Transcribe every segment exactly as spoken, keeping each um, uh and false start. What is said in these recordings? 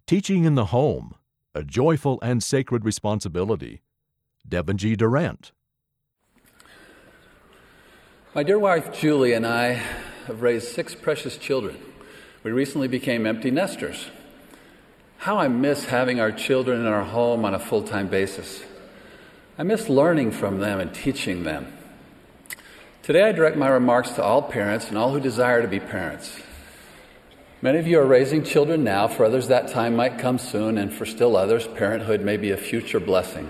Teaching in the Home, a Joyful and Sacred Responsibility. Devin G. Durant. My dear wife Julie and I have raised six precious children. We recently became empty nesters. How I miss having our children in our home on a full-time basis. I miss learning from them and teaching them. Today I direct my remarks to all parents and all who desire to be parents. Many of you are raising children now. For others, that time might come soon, and for still others, parenthood may be a future blessing.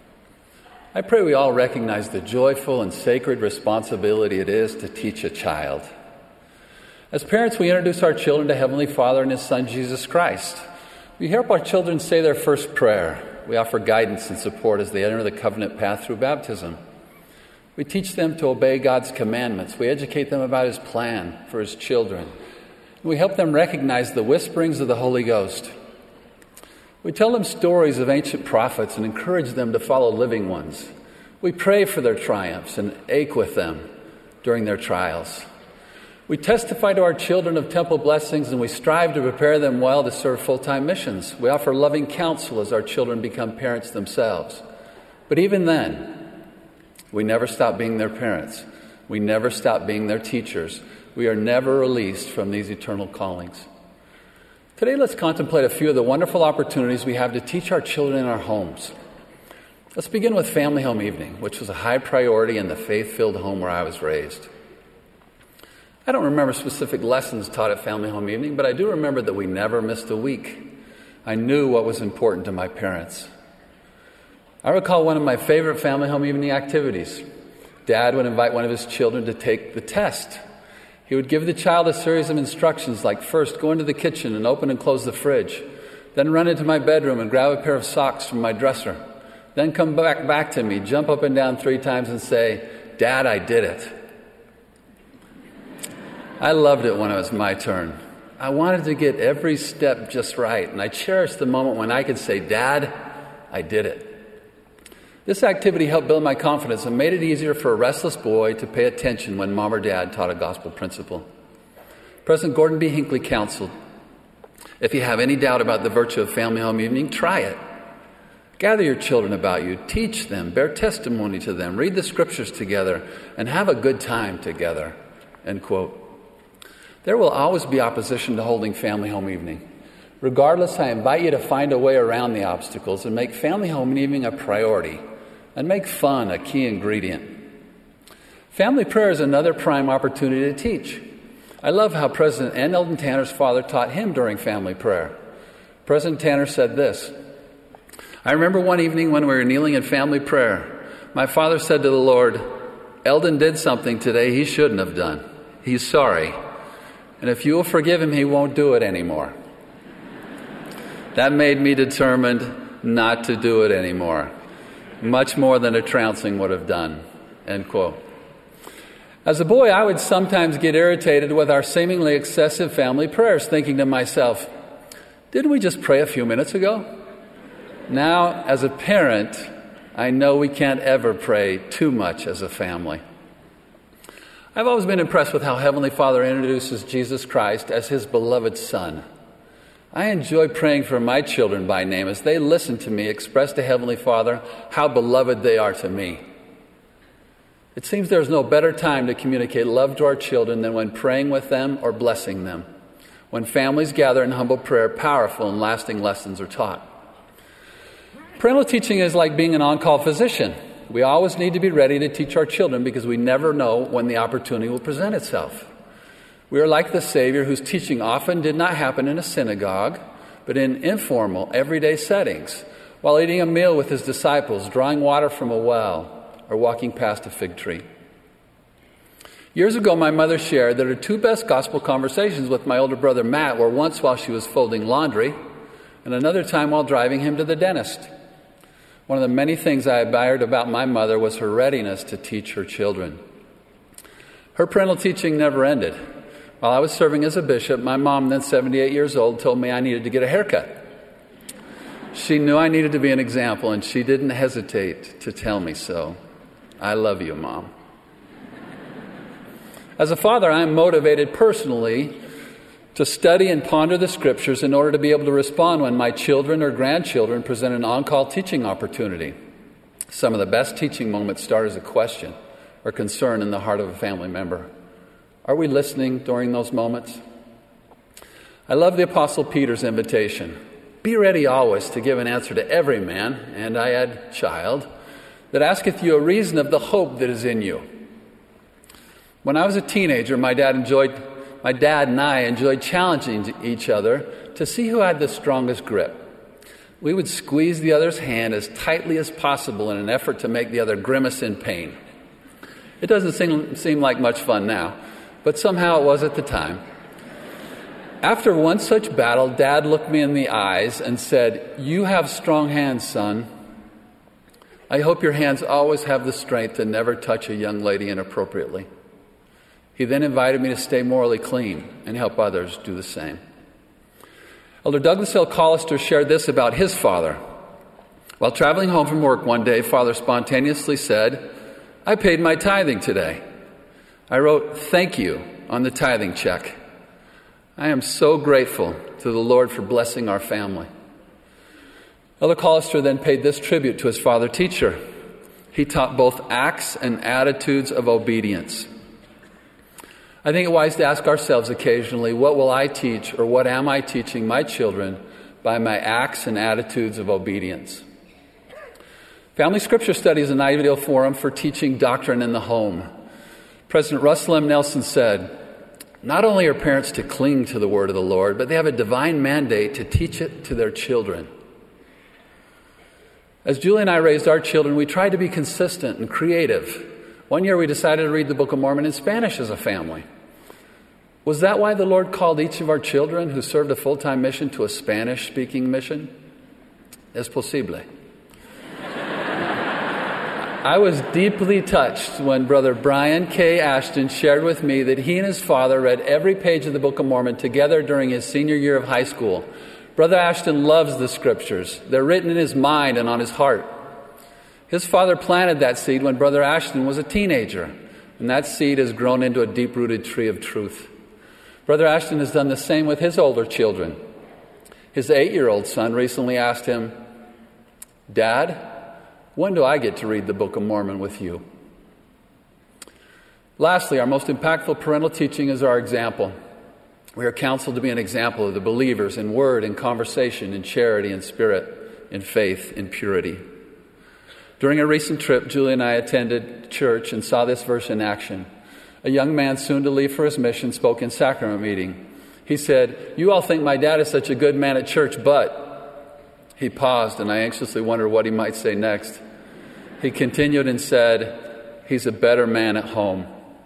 I pray we all recognize the joyful and sacred responsibility it is to teach a child. As parents, we introduce our children to Heavenly Father and His Son, Jesus Christ. We help our children say their first prayer. We offer guidance and support as they enter the covenant path through baptism. We teach them to obey God's commandments. We educate them about His plan for His children. We help them recognize the whisperings of the Holy Ghost. We tell them stories of ancient prophets and encourage them to follow living ones. We pray for their triumphs and ache with them during their trials. We testify to our children of temple blessings, and we strive to prepare them well to serve full-time missions. We offer loving counsel as our children become parents themselves. But even then, we never stop being their parents. We never stop being their teachers. We are never released from these eternal callings. Today, let's contemplate a few of the wonderful opportunities we have to teach our children in our homes. Let's begin with Family Home Evening, which was a high priority in the faith-filled home where I was raised. I don't remember specific lessons taught at Family Home Evening, but I do remember that we never missed a week. I knew what was important to my parents. I recall one of my favorite Family Home Evening activities. Dad would invite one of his children to take the test. He would give the child a series of instructions like, first, go into the kitchen and open and close the fridge. Then run into my bedroom and grab a pair of socks from my dresser. Then come back, back to me, jump up and down three times and say, Dad, I did it. I loved it when it was my turn. I wanted to get every step just right, and I cherished the moment when I could say, Dad, I did it. This activity helped build my confidence and made it easier for a restless boy to pay attention when Mom or Dad taught a gospel principle. President Gordon B. Hinckley counseled, if you have any doubt about the virtue of Family Home Evening, try it. Gather your children about you, teach them, bear testimony to them, read the scriptures together, and have a good time together. End quote. There will always be opposition to holding Family Home Evening. Regardless, I invite you to find a way around the obstacles and make Family Home Evening a priority. And make fun a key ingredient. Family prayer is another prime opportunity to teach. I love how President N. Eldon Tanner's father taught him during family prayer. President Tanner said this, I remember one evening when we were kneeling in family prayer, my father said to the Lord, Eldon did something today he shouldn't have done. He's sorry. And if you will forgive him, he won't do it anymore. That made me determined not to do it anymore. Much more than a trouncing would have done, end quote. As a boy, I would sometimes get irritated with our seemingly excessive family prayers, thinking to myself, didn't we just pray a few minutes ago? Now, as a parent, I know we can't ever pray too much as a family. I've always been impressed with how Heavenly Father introduces Jesus Christ as His beloved Son. I enjoy praying for my children by name as they listen to me express to Heavenly Father how beloved they are to me. It seems there's no better time to communicate love to our children than when praying with them or blessing them. When families gather in humble prayer, powerful and lasting lessons are taught. Parental teaching is like being an on-call physician. We always need to be ready to teach our children because we never know when the opportunity will present itself. We are like the Savior whose teaching often did not happen in a synagogue, but in informal, everyday settings, while eating a meal with His disciples, drawing water from a well, or walking past a fig tree. Years ago, my mother shared that her two best gospel conversations with my older brother Matt were once while she was folding laundry, and another time while driving him to the dentist. One of the many things I admired about my mother was her readiness to teach her children. Her parental teaching never ended. While I was serving as a bishop, my mom, then seventy-eight years old, told me I needed to get a haircut. She knew I needed to be an example, and she didn't hesitate to tell me so. I love you, Mom. As a father, I am motivated personally to study and ponder the Scriptures in order to be able to respond when my children or grandchildren present an on-call teaching opportunity. Some of the best teaching moments start as a question or concern in the heart of a family member. Are we listening during those moments? I love the Apostle Peter's invitation. Be ready always to give an answer to every man, and I add child, that asketh you a reason of the hope that is in you. When I was a teenager, my dad enjoyed, my dad and I enjoyed challenging each other to see who had the strongest grip. We would squeeze the other's hand as tightly as possible in an effort to make the other grimace in pain. It doesn't seem, seem like much fun now, but somehow it was at the time. After one such battle, Dad looked me in the eyes and said, "You have strong hands, son. I hope your hands always have the strength to never touch a young lady inappropriately." He then invited me to stay morally clean and help others do the same. Elder Douglas L. Collister shared this about his father. While traveling home from work one day, Father spontaneously said, "I paid my tithing today." I wrote, "Thank you," on the tithing check. I am so grateful to the Lord for blessing our family. Elder Collister then paid this tribute to his father teacher. He taught both acts and attitudes of obedience. I think it wise to ask ourselves occasionally, what will I teach or what am I teaching my children by my acts and attitudes of obedience? Family Scripture Study is an ideal forum for teaching doctrine in the home. President Russell M. Nelson said, "Not only are parents to cling to the word of the Lord, but they have a divine mandate to teach it to their children." As Julie and I raised our children, we tried to be consistent and creative. One year we decided to read the Book of Mormon in Spanish as a family. Was that why the Lord called each of our children who served a full-time mission to a Spanish-speaking mission? Es posible. I was deeply touched when Brother Brian K. Ashton shared with me that he and his father read every page of the Book of Mormon together during his senior year of high school. Brother Ashton loves the Scriptures. They're written in his mind and on his heart. His father planted that seed when Brother Ashton was a teenager, and that seed has grown into a deep-rooted tree of truth. Brother Ashton has done the same with his older children. His eight-year-old son recently asked him, "Dad, when do I get to read the Book of Mormon with you?" Lastly, our most impactful parental teaching is our example. We are counseled to be an example of the believers in word, in conversation, in charity, in spirit, in faith, in purity. During a recent trip, Julie and I attended church and saw this verse in action. A young man soon to leave for his mission spoke in sacrament meeting. He said, "You all think my dad is such a good man at church, but..." He paused, and I anxiously wondered what he might say next. He continued and said, "He's a better man at home."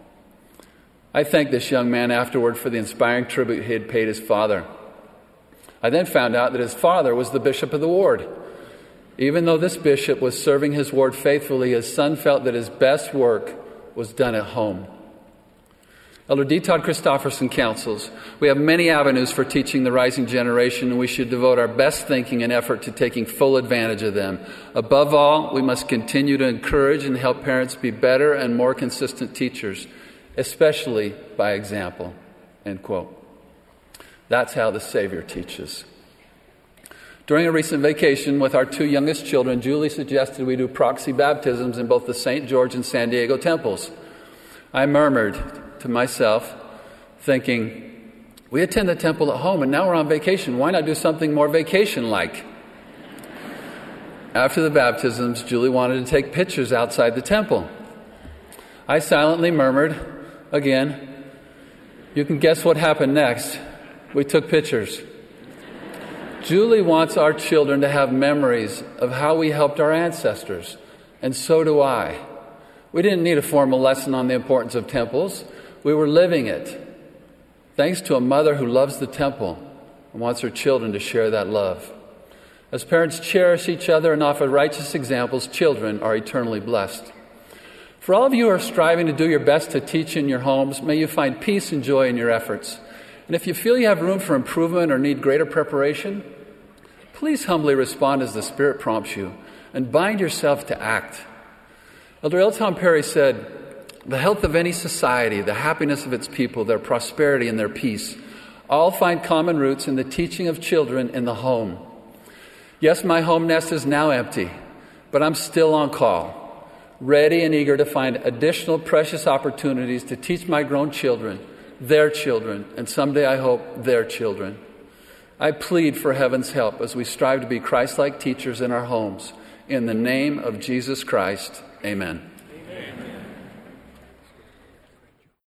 I thanked this young man afterward for the inspiring tribute he had paid his father. I then found out that his father was the bishop of the ward. Even though this bishop was serving his ward faithfully, his son felt that his best work was done at home. Elder D. Todd Christofferson counsels, we have many avenues for teaching the rising generation, and we should devote our best thinking and effort to taking full advantage of them. Above all, we must continue to encourage and help parents be better and more consistent teachers, especially by example. End quote. That's how the Savior teaches. During a recent vacation with our two youngest children, Julie suggested we do proxy baptisms in both the Saint George and San Diego temples. I murmured to myself, thinking, we attend the temple at home and now we're on vacation. Why not do something more vacation-like? After the baptisms, Julie wanted to take pictures outside the temple. I silently murmured, again, you can guess what happened next. We took pictures. Julie wants our children to have memories of how we helped our ancestors, and so do I. We didn't need a formal lesson on the importance of temples. We were living it, thanks to a mother who loves the temple and wants her children to share that love. As parents cherish each other and offer righteous examples, children are eternally blessed. For all of you who are striving to do your best to teach in your homes, may you find peace and joy in your efforts. And if you feel you have room for improvement or need greater preparation, please humbly respond as the Spirit prompts you and bind yourself to act. Elder L. Tom Perry said, the health of any society, the happiness of its people, their prosperity and their peace, all find common roots in the teaching of children in the home. Yes, my home nest is now empty, but I'm still on call, ready and eager to find additional precious opportunities to teach my grown children, their children, and someday I hope their children. I plead for heaven's help as we strive to be Christ-like teachers in our homes. In the name of Jesus Christ, amen.